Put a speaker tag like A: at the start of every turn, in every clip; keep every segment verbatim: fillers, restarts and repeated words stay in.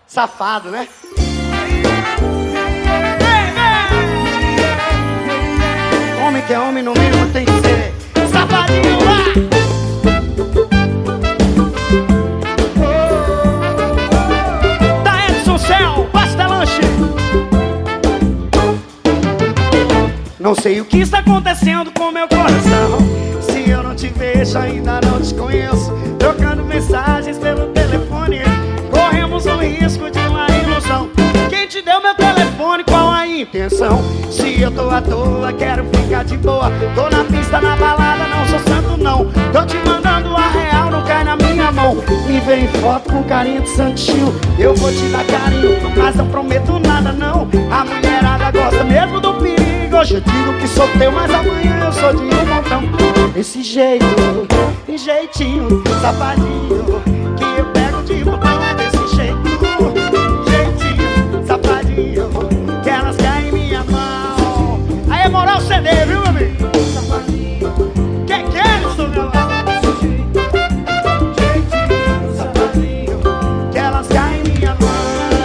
A: Safado, né? Homem que é homem no mínimo tem que ser safadinho lá. Da Edson Céu, Basta Lanche. Não sei o que está acontecendo com meu coração. Se eu não te vejo, ainda não te conheço. Trocando mensagens pelo telefone, corremos o risco de uma ilusão. Quem te deu meu telefone, qual a intenção? Se eu tô à toa, quero ficar de boa. Tô na pista, na balada, não sou santo não. Tô te mandando a real, não cai na minha mão. Me vem foto com carinha de santinho. Eu vou te dar carinho, mas não prometo nada não. A mulherada gosta mesmo do perigo. Hoje eu digo que sou teu, mas amanhã eu sou de um montão. Esse jeito, jeitinho, safadinho, que eu pego de montão. Desse jeito, jeitinho, safadinho, que elas caem em minha mão. Aí é moral C D, viu, meu amigo? Safadinho, que que é isso, meu amor? Jeitinho, safadinho, que elas caem em minha mão.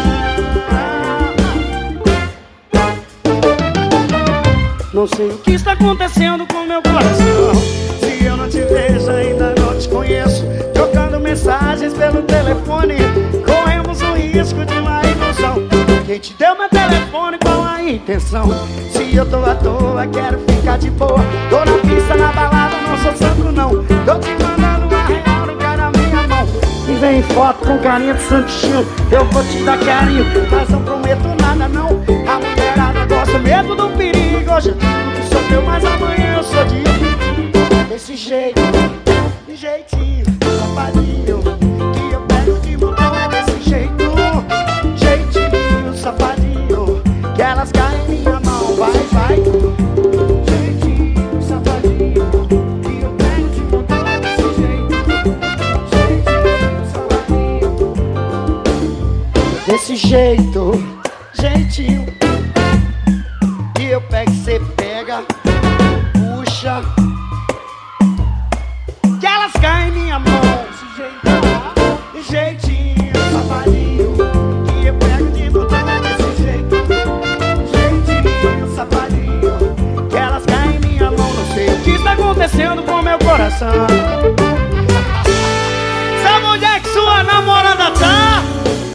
A: Não sei o que está acontecendo com meu coração. Se eu não te vejo, ainda não te conheço. Trocando mensagens pelo telefone, corremos o risco de uma ilusão. Quem te deu meu telefone, qual a intenção? Se eu tô à toa, quero ficar de boa. Tô na pista, na balada, não sou santo não. Tô te mandando uma real, não cai na minha mão. E vem foto com carinha de santinho. Eu vou te dar carinho, mas não prometo nada não. A mulherada gosta mesmo do perigo. Hoje eu digo que sou teu, mas amanhã eu sou de um. Desse jeito, jeitinho, safadinho, que eu pego de montão. Desse jeito, jeitinho, safadinho, que elas caem em minha mão. Vai, vai. Jeitinho, safadinho, que eu pego de montão. Desse jeito, jeitinho, safadinho. Desse jeito, jeitinho, que eu pego e cê pega, puxa, que elas caem em minha mão. Desse jeito, jeitinho, safadinho, que eu pego de botão. Desse jeito, jeitinho, safadinho, que elas caem em minha mão. Não sei o que está acontecendo com meu coração.